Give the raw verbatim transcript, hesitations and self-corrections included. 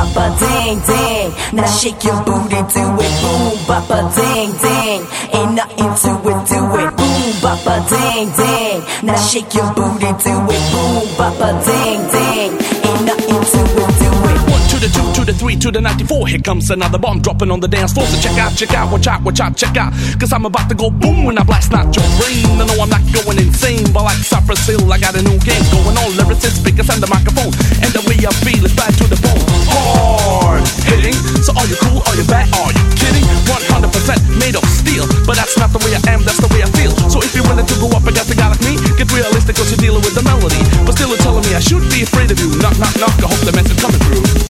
bapa ding ding. Now shake your booty, do it. Boom bapa ding ding. Ain't nothing to it, do it. Boom bapa ding ding. Now shake your booty, do it. Boom bapa ding ding. Ain't nothing to it, do it. One to the two, to the three, to the ninety-four. Here comes another bomb dropping on the dance floor. So check out, check out, watch out, watch out, check out. Cause I'm about to go boom when I blast out your brain. I know I'm not going insane, but like Cypress Hill, I got a new game going on. Lyricists, speakers, and the microphone.